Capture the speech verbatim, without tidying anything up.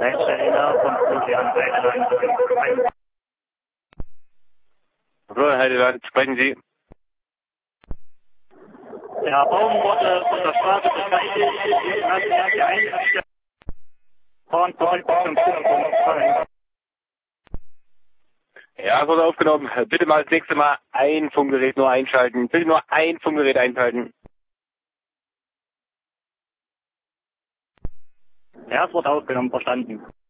Leitstelle von Florian Heideland. Florian Heideland, sprechen Sie. Der Baum wurde von der Straße beteiligt, hat er geeinigt. Fahren zurück zum Punkt. Ja, wurde aufgenommen. Bitte mal das nächste Mal ein Funkgerät nur einschalten. Bitte nur ein Funkgerät einschalten. Ja, es wird aufgenommen, verstanden.